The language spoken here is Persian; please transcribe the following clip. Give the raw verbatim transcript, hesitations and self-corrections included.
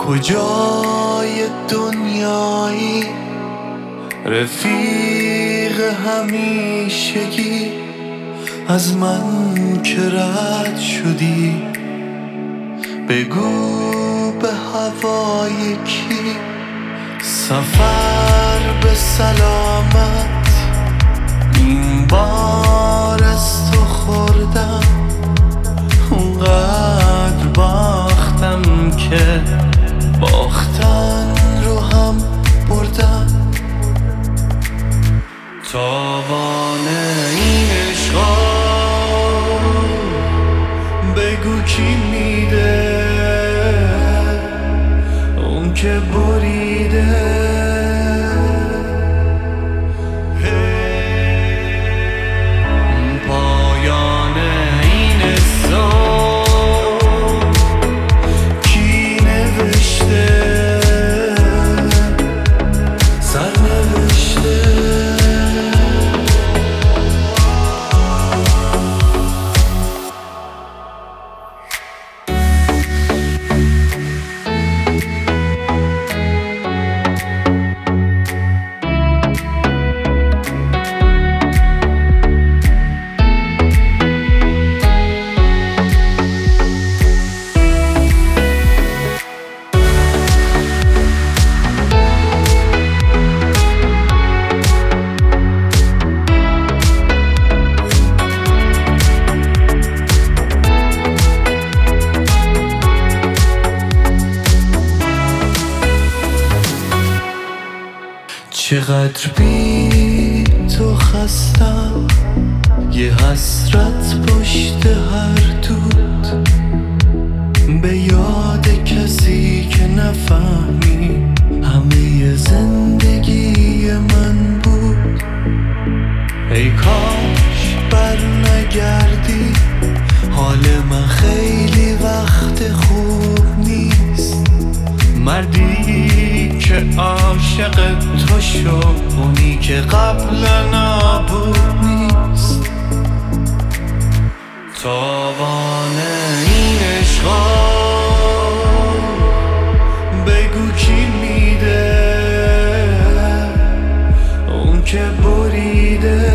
کجای دنیایی رفیق همیشگی از من که رد شدی؟ بگو به هوای کی سفر به سلامت این بار از تو خوردم. اونقدر باختم که باختن رو هم بردم. تاوان این عشقا بگو کی میده؟ اون که بریده. پایان این حساب کی نوشته؟ سرنوشته. چقدر بی تو خستم، یه حسرت پشت هر دود، به یاد کسی که نفهمی همه زندگی من بود. ای کاش بر نگردی، حال من خیلی وقت خوب نیست. مردی که عاشق تو شد، اونی که قبلا نبود نیست. تاوان این عشقا بگو کی میده؟ اون که بریده.